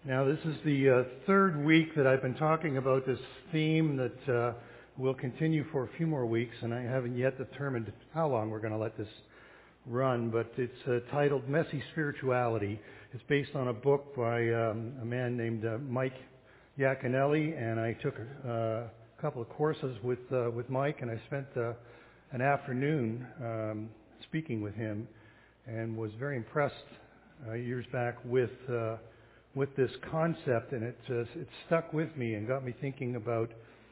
Now, this is the third week that I've been talking about this theme that will continue for a few more weeks, and I haven't yet determined how long we're going to let this run, but it's titled Messy Spirituality. It's based on a book by a man named Mike Yaconelli, and I took a couple of courses with Mike, and I spent an afternoon speaking with him and was very impressed years back with this concept, and it stuck with me and got me thinking about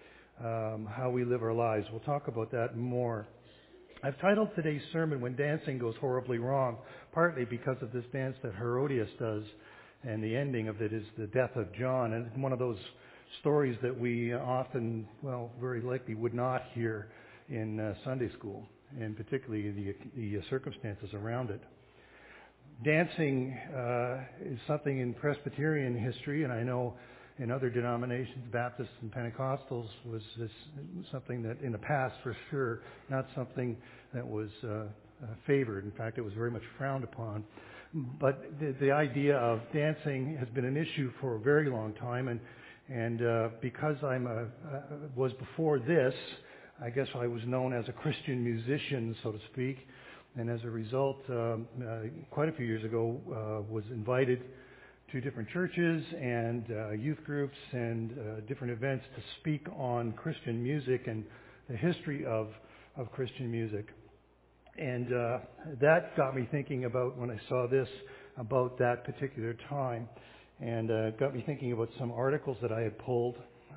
how we live our lives. We'll talk about that more. I've titled today's sermon, When Dancing Goes Horribly Wrong, partly because of this dance that Herodias does, and the ending of it is the death of John, and it's one of those stories that we often, very likely would not hear in Sunday school, and particularly the circumstances around it. Dancing is something in Presbyterian history, and I know in other denominations, Baptists and Pentecostals, was something that in the past, for sure, not something that was favored. In fact, it was very much frowned upon. But the idea of dancing has been an issue for a very long time, and because was before this, I guess I was known as a Christian musician, so to speak. And as a result, quite a few years ago, was invited to different churches and youth groups and different events to speak on Christian music and the history of Christian music. And that got me thinking about, when I saw this, about that particular time. And got me thinking about some articles that I had pulled.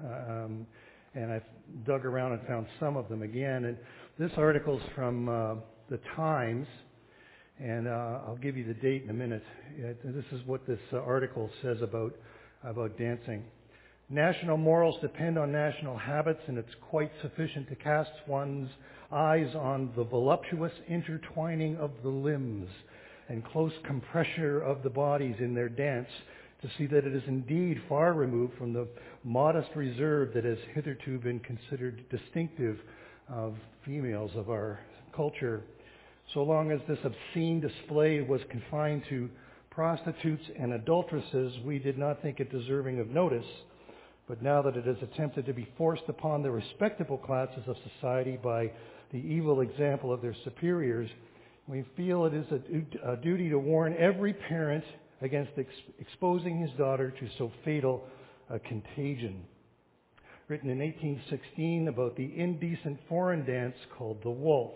And I've dug around and found some of them again. And this article's from the Times, and I'll give you the date in a minute. This is what this article says about dancing. National morals depend on national habits, and it's quite sufficient to cast one's eyes on the voluptuous intertwining of the limbs and close compression of the bodies in their dance to see that it is indeed far removed from the modest reserve that has hitherto been considered distinctive of females of our culture. So long as this obscene display was confined to prostitutes and adulteresses, we did not think it deserving of notice. But now that it is attempted to be forced upon the respectable classes of society by the evil example of their superiors, we feel it is a duty to warn every parent against exposing his daughter to so fatal a contagion. Written in 1816 about the indecent foreign dance called the waltz.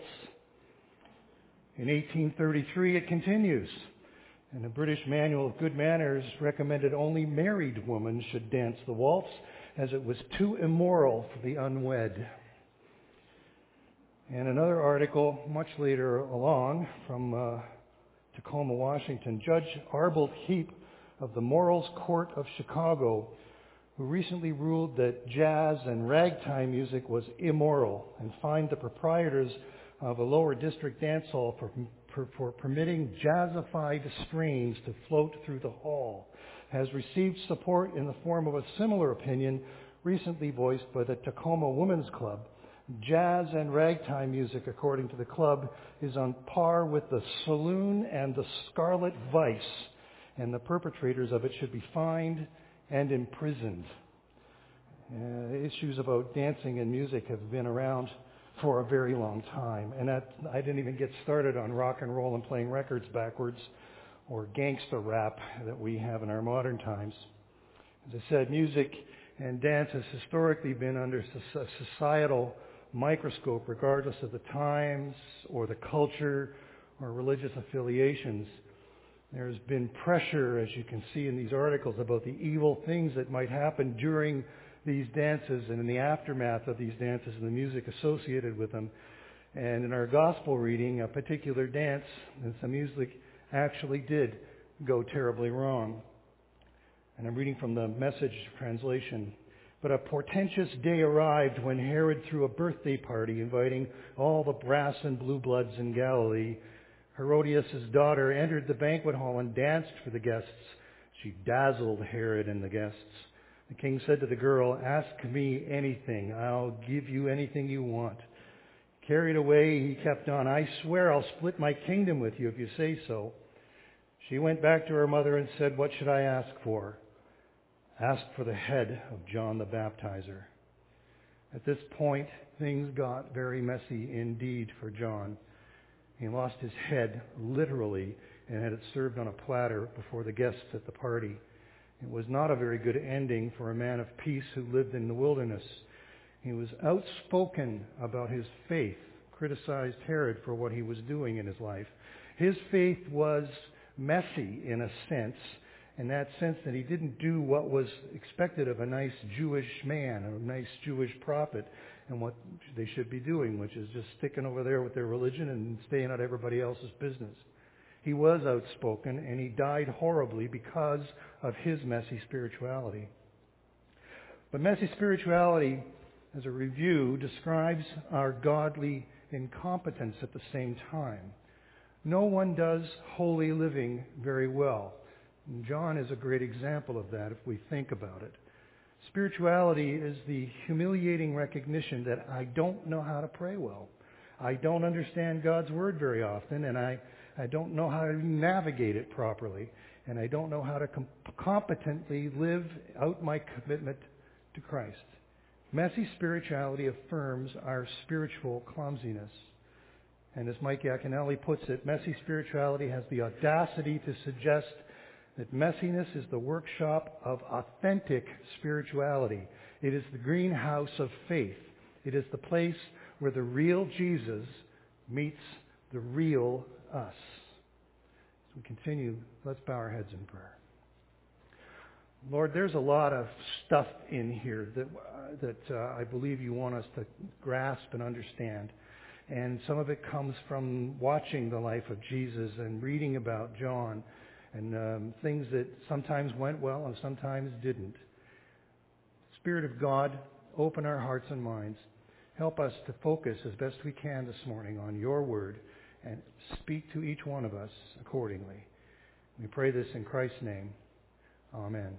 In 1833 it continues, and the British Manual of Good Manners recommended only married women should dance the waltz, as it was too immoral for the unwed. And another article much later along from Tacoma, Washington, Judge Arbold Heap of the Morals Court of Chicago, who recently ruled that jazz and ragtime music was immoral and fined the proprietors of a lower district dance hall for permitting jazzified strains to float through the hall, has received support in the form of a similar opinion recently voiced by the Tacoma Women's Club. Jazz and ragtime music, according to the club, is on par with the saloon and the scarlet vice, and the perpetrators of it should be fined and imprisoned. Issues about dancing and music have been around for a very long time, and I didn't even get started on rock and roll and playing records backwards, or gangsta rap that we have in our modern times. As I said, music and dance has historically been under societal microscope, regardless of the times or the culture or religious affiliations. There's been pressure, as you can see in these articles, about the evil things that might happen during these dances and in the aftermath of these dances and the music associated with them. And in our gospel reading, a particular dance and some music actually did go terribly wrong. And I'm reading from the Message translation. But a portentous day arrived when Herod threw a birthday party inviting all the brass and blue bloods in Galilee. Herodias' daughter entered the banquet hall and danced for the guests. She dazzled Herod and the guests. The king said to the girl, "Ask me anything. I'll give you anything you want." Carried away, he kept on, "I swear I'll split my kingdom with you if you say so." She went back to her mother and said, "What should I ask for?" asked for the head of John the Baptizer. At this point, things got very messy indeed for John. He lost his head, literally, and had it served on a platter before the guests at the party. It was not a very good ending for a man of peace who lived in the wilderness. He was outspoken about his faith, criticized Herod for what he was doing in his life. His faith was messy in a sense, in that sense that he didn't do what was expected of a nice Jewish man, a nice Jewish prophet, and what they should be doing, which is just sticking over there with their religion and staying out of everybody else's business. He was outspoken, and he died horribly because of his messy spirituality. But messy spirituality, as a review, describes our godly incompetence at the same time. No one does holy living very well. And John is a great example of that if we think about it. Spirituality is the humiliating recognition that I don't know how to pray well. I don't understand God's Word very often, and I don't know how to navigate it properly, and I don't know how to competently live out my commitment to Christ. Messy spirituality affirms our spiritual clumsiness. And as Mike Yaconelli puts it, messy spirituality has the audacity to suggest that messiness is the workshop of authentic spirituality. It is the greenhouse of faith. It is the place where the real Jesus meets the real us. As we continue, let's bow our heads in prayer. Lord, there's a lot of stuff in here that I believe you want us to grasp and understand. And some of it comes from watching the life of Jesus and reading about John and things that sometimes went well and sometimes didn't. Spirit of God, open our hearts and minds. Help us to focus as best we can this morning on your word and speak to each one of us accordingly. We pray this in Christ's name. Amen.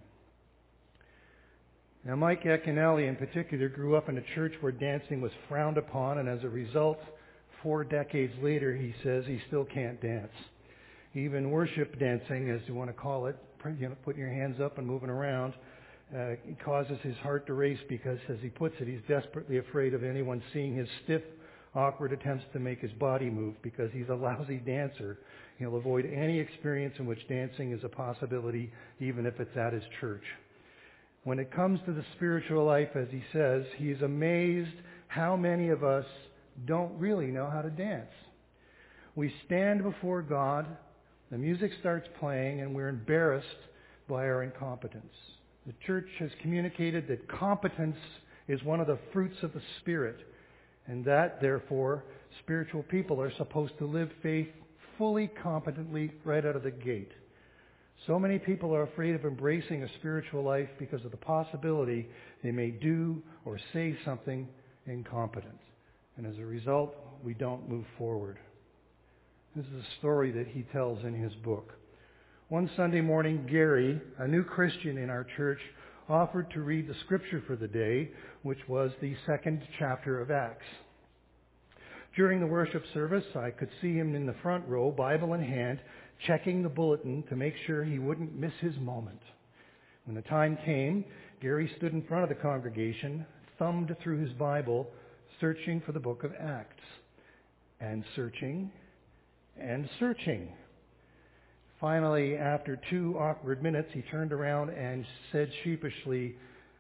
Now, Mike Yaconelli in particular grew up in a church where dancing was frowned upon, and as a result, 4 decades later, he says he still can't dance. Even worship dancing, as you want to call it, putting your hands up and moving around, it causes his heart to race because, as he puts it, he's desperately afraid of anyone seeing his stiff, awkward attempts to make his body move because he's a lousy dancer. He'll avoid any experience in which dancing is a possibility, even if it's at his church. When it comes to the spiritual life, as he says, he is amazed how many of us don't really know how to dance. We stand before God, the music starts playing, and we're embarrassed by our incompetence. The church has communicated that competence is one of the fruits of the Spirit, and that, therefore, spiritual people are supposed to live faith fully competently right out of the gate. So many people are afraid of embracing a spiritual life because of the possibility they may do or say something incompetent. And as a result, we don't move forward. This is a story that he tells in his book. One Sunday morning, Gary, a new Christian in our church, offered to read the scripture for the day, which was the 2nd chapter of Acts. During the worship service, I could see him in the front row, Bible in hand, checking the bulletin to make sure he wouldn't miss his moment. When the time came, Gary stood in front of the congregation, thumbed through his Bible, searching for the book of Acts. And searching, and searching. Finally, after 2 awkward minutes, he turned around and said sheepishly,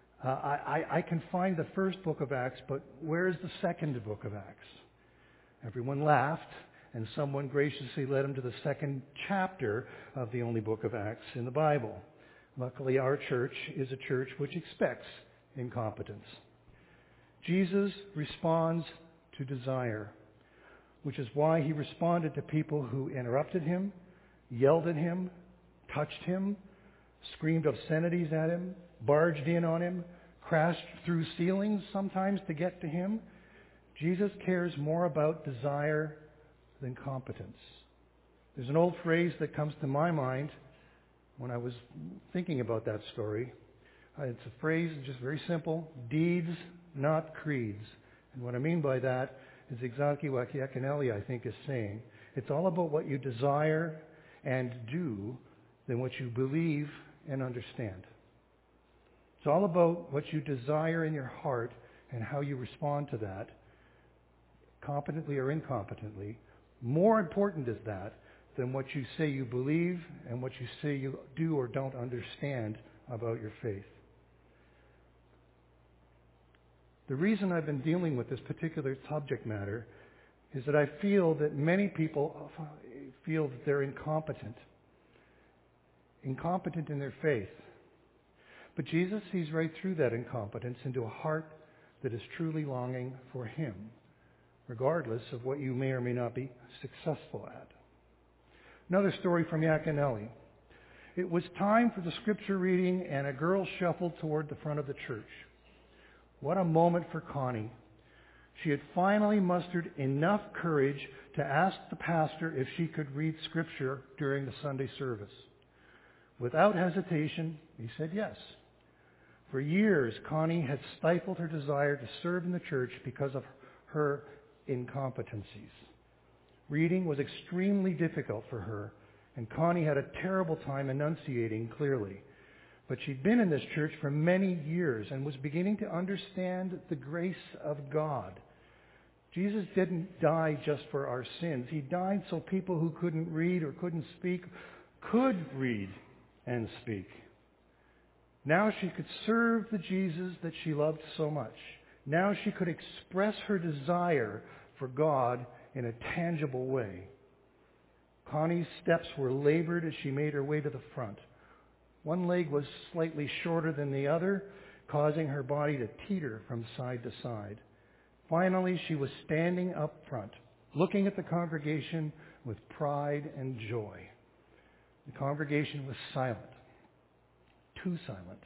I can find the first book of Acts, but where's the second book of Acts? Everyone laughed, and someone graciously led him to the 2nd chapter of the only book of Acts in the Bible. Luckily, our church is a church which expects incompetence. Jesus responds to desire, which is why he responded to people who interrupted him, yelled at him, touched him, screamed obscenities at him, barged in on him, crashed through ceilings sometimes to get to him. Jesus cares more about desire than competence. There's an old phrase that comes to my mind when I was thinking about that story. It's a phrase, just very simple, deeds, not creeds. And what I mean by that is exactly what Yaconelli, I think, is saying. It's all about what you desire and do than what you believe and understand. It's all about what you desire in your heart and how you respond to that, competently or incompetently. More important is that than what you say you believe and what you say you do or don't understand about your faith. The reason I've been dealing with this particular subject matter is that I feel that many people feel that they're incompetent in their faith. But Jesus sees right through that incompetence into a heart that is truly longing for Him, regardless of what you may or may not be successful at. Another story from Yaconelli. It was time for the scripture reading, and a girl shuffled toward the front of the church. What a moment for Connie. She had finally mustered enough courage to ask the pastor if she could read scripture during the Sunday service. Without hesitation, he said yes. For years, Connie had stifled her desire to serve in the church because of her incompetencies. Reading was extremely difficult for her, and Connie had a terrible time enunciating clearly. But she'd been in this church for many years and was beginning to understand the grace of God. Jesus didn't die just for our sins. He died so people who couldn't read or couldn't speak could read and speak. Now she could serve the Jesus that she loved so much. Now she could express her desire for God in a tangible way. Connie's steps were labored as she made her way to the front. One leg was slightly shorter than the other, causing her body to teeter from side to side. Finally, she was standing up front, looking at the congregation with pride and joy. The congregation was silent. Too silent.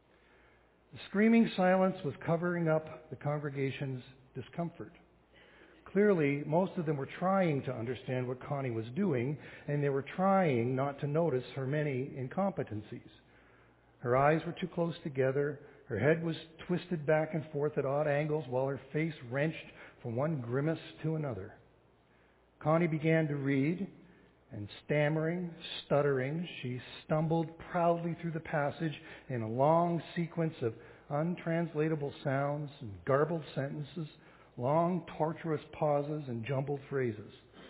The screaming silence was covering up the congregation's discomfort. Clearly, most of them were trying to understand what Connie was doing, and they were trying not to notice her many incompetencies. Her eyes were too close together, her head was twisted back and forth at odd angles, while her face wrenched from one grimace to another. Connie began to read, and stammering, stuttering, she stumbled proudly through the passage in a long sequence of untranslatable sounds and garbled sentences, long, tortuous pauses and jumbled phrases.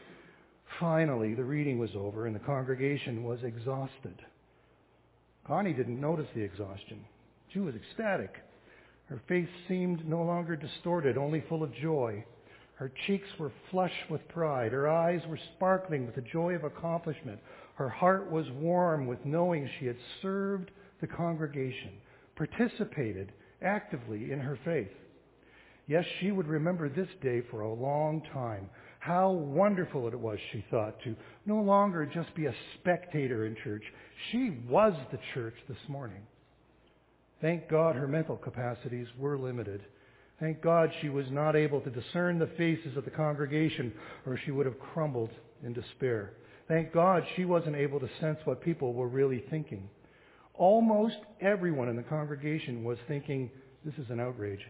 Finally, the reading was over and the congregation was exhausted. Connie didn't notice the exhaustion. She was ecstatic. Her face seemed no longer distorted, only full of joy. Her cheeks were flush with pride. Her eyes were sparkling with the joy of accomplishment. Her heart was warm with knowing she had served the congregation, participated actively in her faith. Yes, she would remember this day for a long time. How wonderful it was, she thought, to no longer just be a spectator in church. She was the church this morning. Thank God her mental capacities were limited. Thank God she was not able to discern the faces of the congregation, or she would have crumbled in despair. Thank God she wasn't able to sense what people were really thinking. Almost everyone in the congregation was thinking, this is an outrage.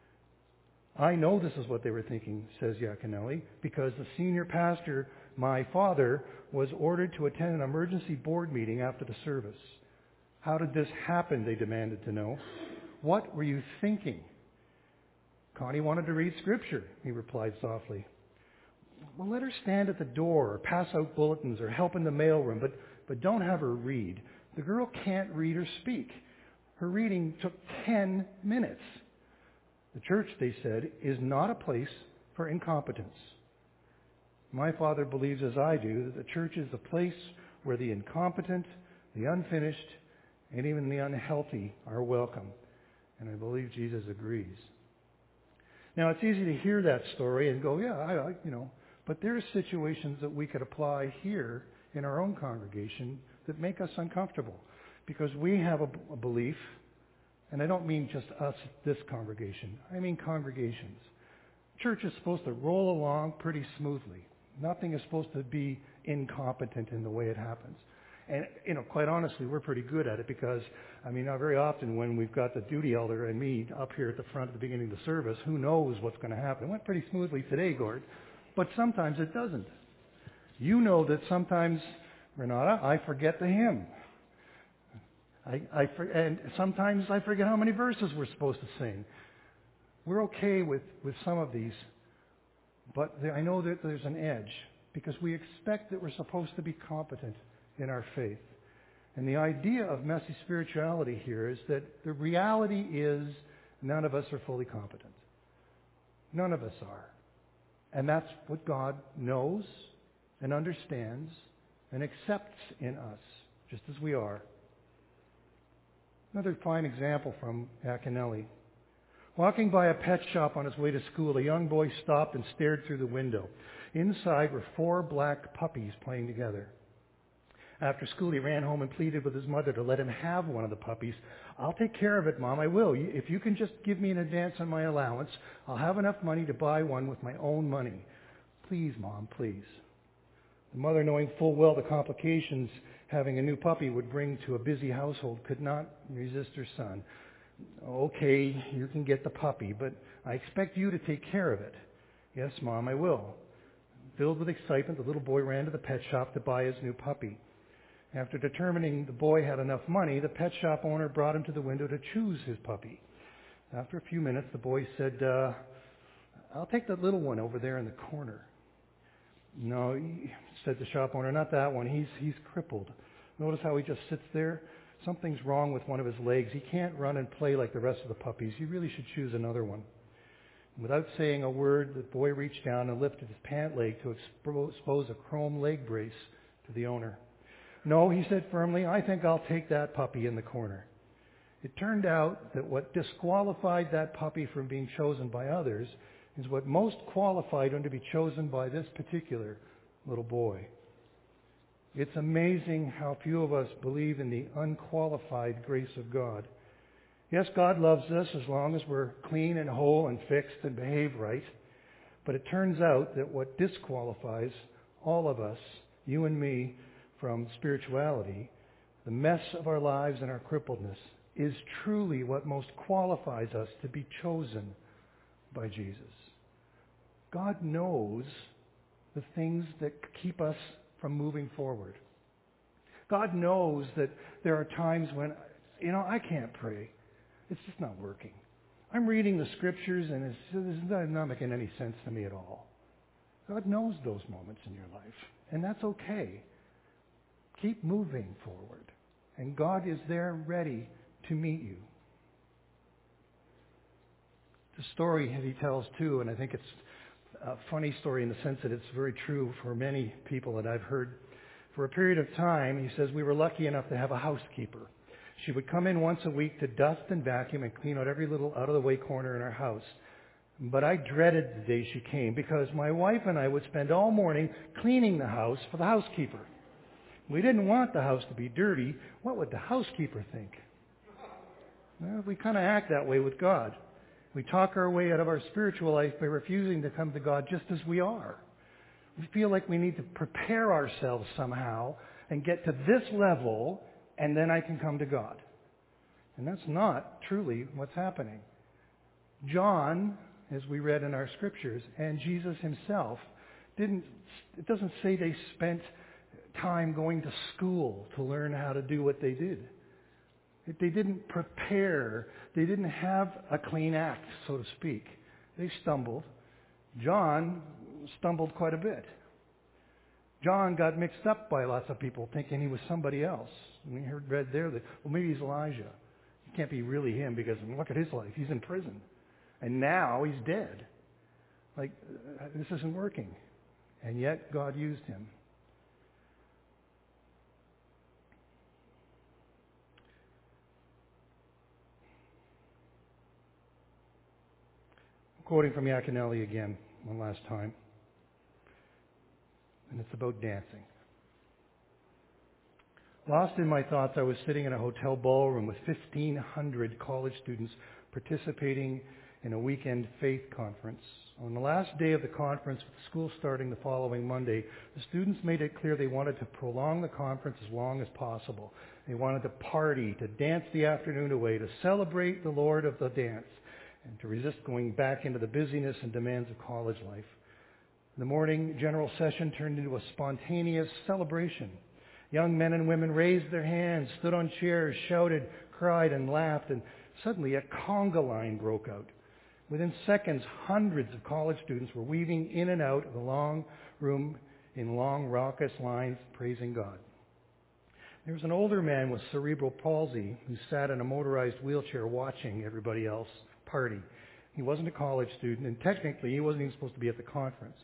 I know this is what they were thinking, says Yaconelli, because the senior pastor, my father, was ordered to attend an emergency board meeting after the service. How did this happen, they demanded to know. What were you thinking? Connie wanted to read scripture, he replied softly. Well, let her stand at the door or pass out bulletins or help in the mailroom, but don't have her read. The girl can't read or speak. Her reading took 10 minutes. The church, they said, is not a place for incompetence. My father believes, as I do, that the church is the place where the incompetent, the unfinished, and even the unhealthy are welcome. And I believe Jesus agrees. Now, it's easy to hear that story and go, yeah, but there are situations that we could apply here in our own congregation that make us uncomfortable because we have a belief. And I don't mean just us, this congregation. I mean congregations. Church is supposed to roll along pretty smoothly. Nothing is supposed to be incompetent in the way it happens. And, quite honestly, we're pretty good at it because, very often when we've got the duty elder and me up here at the front at the beginning of the service, who knows what's going to happen. It went pretty smoothly today, Gord, but sometimes it doesn't. You know that sometimes, Renata, I forget the hymn. And sometimes I forget how many verses we're supposed to sing. We're okay with some of these, but I know that there's an edge because we expect that we're supposed to be competent in our faith. And the idea of messy spirituality here is that the reality is none of us are fully competent. None of us are. And that's what God knows and understands and accepts in us, just as we are. Another fine example from Yaconelli. Walking by a pet shop on his way to school, a young boy stopped and stared through the window. Inside were 4 black puppies playing together. After school, he ran home and pleaded with his mother to let him have one of the puppies. "I'll take care of it, Mom, I will. If you can just give me an advance on my allowance, I'll have enough money to buy one with my own money. Please, Mom, please." The mother, knowing full well the complications having a new puppy would bring to a busy household, could not resist her son. "Okay, you can get the puppy, but I expect you to take care of it." "Yes, Mom, I will." Filled with excitement, the little boy ran to the pet shop to buy his new puppy. After determining the boy had enough money, the pet shop owner brought him to the window to choose his puppy. After a few minutes, the boy said, "I'll take that little one over there in the corner." "No," said the shop owner, "not that one. He's crippled. Notice how he just sits there? Something's wrong with one of his legs. He can't run and play like the rest of the puppies. You really should choose another one." Without saying a word, the boy reached down and lifted his pant leg to expose a chrome leg brace to the owner. "No," he said firmly, "I think I'll take that puppy in the corner." It turned out that what disqualified that puppy from being chosen by others is what most qualified him to be chosen by this particular little boy. It's amazing how few of us believe in the unqualified grace of God. Yes, God loves us as long as we're clean and whole and fixed and behave right. But it turns out that what disqualifies all of us, you and me, from spirituality, the mess of our lives and our crippledness, is truly what most qualifies us to be chosen by Jesus. God knows the things that keep us from moving forward. God knows that there are times when, I can't pray. It's just not working. I'm reading the scriptures and it's not making any sense to me at all. God knows those moments in your life, and that's okay. Keep moving forward, and God is there ready to meet you. The story that he tells too, and I think it's a funny story in the sense that it's very true for many people that I've heard. For a period of time, he says, we were lucky enough to have a housekeeper. She would come in once a week to dust and vacuum and clean out every little out-of-the-way corner in our house. But I dreaded the day she came because my wife and I would spend all morning cleaning the house for the housekeeper. We didn't want the house to be dirty. What would the housekeeper think? Well, we kind of act that way with God. We talk our way out of our spiritual life by refusing to come to God just as we are. We feel like we need to prepare ourselves somehow and get to this level, and then I can come to God. And that's not truly what's happening. John, as we read in our scriptures, and Jesus himself, it doesn't say they spent time going to school to learn how to do what they did. They didn't prepare. They didn't have a clean act, so to speak. They stumbled. John stumbled quite a bit. John got mixed up by lots of people thinking he was somebody else. We read there that, well, maybe he's Elijah. It can't be really him because look at his life. He's in prison. And now he's dead. Like, this isn't working. And yet God used him. Quoting from Yaconelli again, one last time. And it's about dancing. Lost in my thoughts, I was sitting in a hotel ballroom with 1,500 college students participating in a weekend faith conference. On the last day of the conference, with school starting the following Monday, the students made it clear they wanted to prolong the conference as long as possible. They wanted to party, to dance the afternoon away, to celebrate the Lord of the dance, and to resist going back into the busyness and demands of college life. The morning general session turned into a spontaneous celebration. Young men and women raised their hands, stood on chairs, shouted, cried, and laughed, and suddenly a conga line broke out. Within seconds, hundreds of college students were weaving in and out of the long room in long, raucous lines, praising God. There was an older man with cerebral palsy who sat in a motorized wheelchair watching everybody else party. He wasn't a college student, and technically he wasn't even supposed to be at the conference.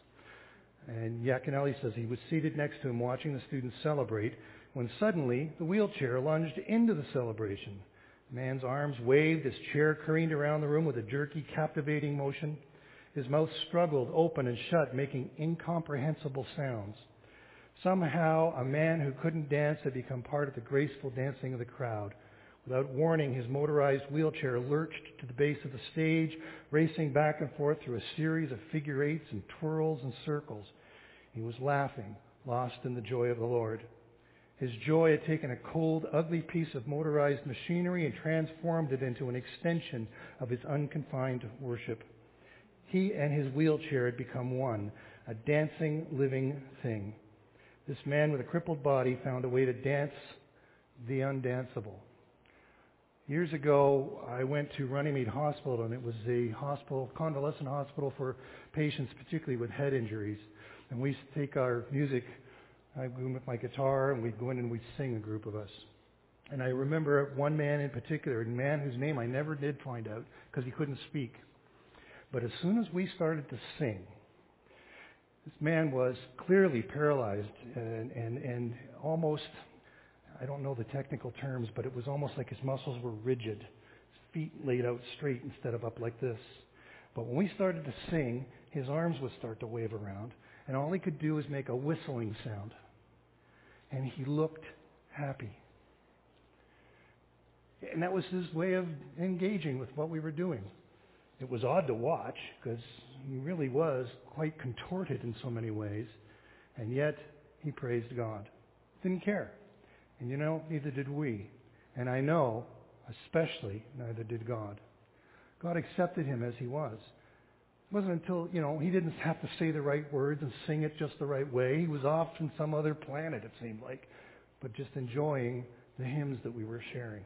And Yaconelli says he was seated next to him watching the students celebrate when suddenly the wheelchair lunged into the celebration. The man's arms waved, his chair careened around the room with a jerky, captivating motion. His mouth struggled open and shut, making incomprehensible sounds. Somehow, a man who couldn't dance had become part of the graceful dancing of the crowd. Without warning, his motorized wheelchair lurched to the base of the stage, racing back and forth through a series of figure eights and twirls and circles. He was laughing, lost in the joy of the Lord. His joy had taken a cold, ugly piece of motorized machinery and transformed it into an extension of his unconfined worship. He and his wheelchair had become one, a dancing, living thing. This man with a crippled body found a way to dance the undanceable. Years ago, I went to Runnymede Hospital, and it was a hospital, convalescent hospital for patients, particularly with head injuries. And we used to take our music. I'd go in with my guitar, and we'd go in and we'd sing, a group of us. And I remember one man in particular, a man whose name I never did find out because he couldn't speak. But as soon as we started to sing, this man was clearly paralyzed and almost, I don't know the technical terms, but it was almost like his muscles were rigid. His feet laid out straight instead of up like this. But when we started to sing, his arms would start to wave around, and all he could do was make a whistling sound. And he looked happy. And that was his way of engaging with what we were doing. It was odd to watch because he really was quite contorted in so many ways, and yet he praised God. Didn't care. And you know, neither did we. And I know, especially, neither did God. God accepted him as he was. It wasn't until, he didn't have to say the right words and sing it just the right way. He was off on some other planet, it seemed like, but just enjoying the hymns that we were sharing.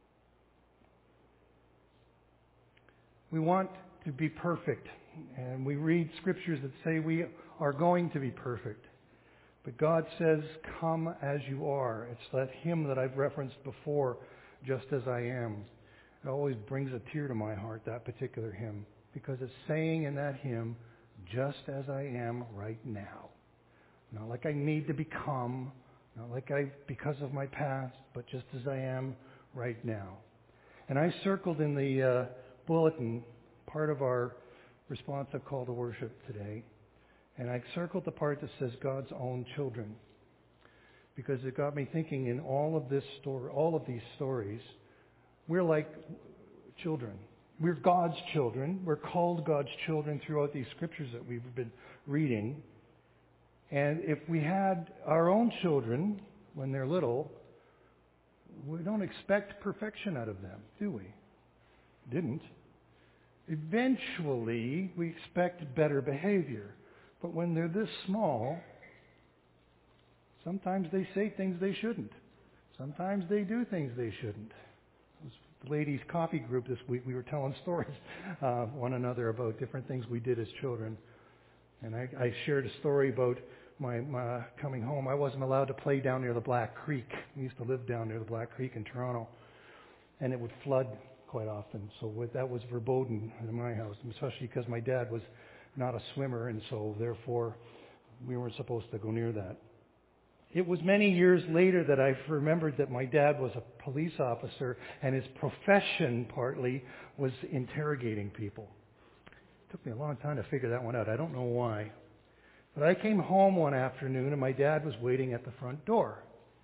We want to be perfect, and we read scriptures that say we are going to be perfect. But God says, come as you are. It's that hymn that I've referenced before, Just As I Am. It always brings a tear to my heart, that particular hymn, because it's saying in that hymn, just as I am right now. Not like I need to become, not like because of my past, but just as I am right now. And I circled in the bulletin part of our responsive call to worship today, and I circled the part that says God's own children, because it got me thinking in all of these stories, we're like children. We're God's children. We're called God's children throughout these scriptures that we've been reading. And if we had our own children when they're little, we don't expect perfection out of them, do we? Didn't. Eventually, we expect better behavior. But when they're this small, sometimes they say things they shouldn't. Sometimes they do things they shouldn't. It was the ladies' coffee group this week. We were telling stories one another about different things we did as children. And I shared a story about my coming home. I wasn't allowed to play down near the Black Creek. We used to live down near the Black Creek in Toronto. And it would flood quite often. So that was verboten in my house, especially because my dad was not a swimmer, and so therefore we weren't supposed to go near that. It was many years later that I remembered that my dad was a police officer, and his profession partly was interrogating people. It took me a long time to figure that one out. I don't know why. But I came home one afternoon, and my dad was waiting at the front door,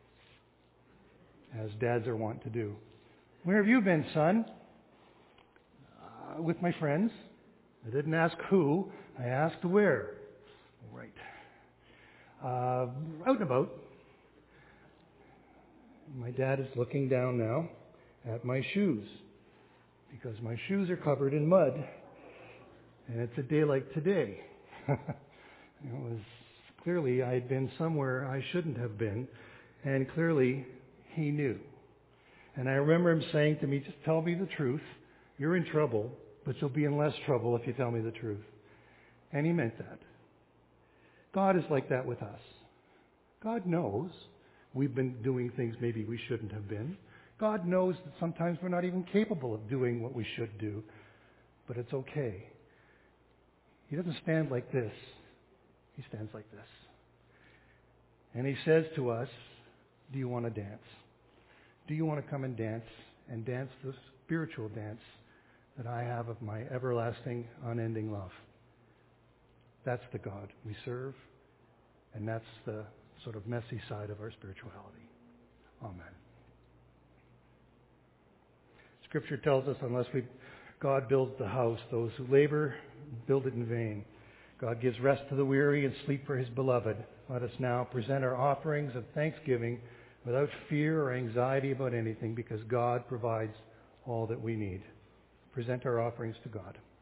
as dads are wont to do. Where have you been, son? With my friends. I didn't ask who. I asked where. Right. Out and about. My dad is looking down now at my shoes, because my shoes are covered in mud, and it's a day like today. It was clearly I had been somewhere I shouldn't have been, And clearly, he knew. And I remember him saying to me, just tell me the truth. You're in trouble, but you'll be in less trouble if you tell me the truth. And he meant that. God is like that with us. God knows we've been doing things maybe we shouldn't have been. God knows that sometimes we're not even capable of doing what we should do. But it's okay. He doesn't stand like this. He stands like this. And he says to us, do you want to dance? Do you want to come and dance the spiritual dance that I have of my everlasting, unending love? That's the God we serve, and that's the sort of messy side of our spirituality. Amen. Scripture tells us unless God builds the house, those who labor build it in vain. God gives rest to the weary and sleep for his beloved. Let us now present our offerings of thanksgiving without fear or anxiety about anything, because God provides all that we need. Present our offerings to God.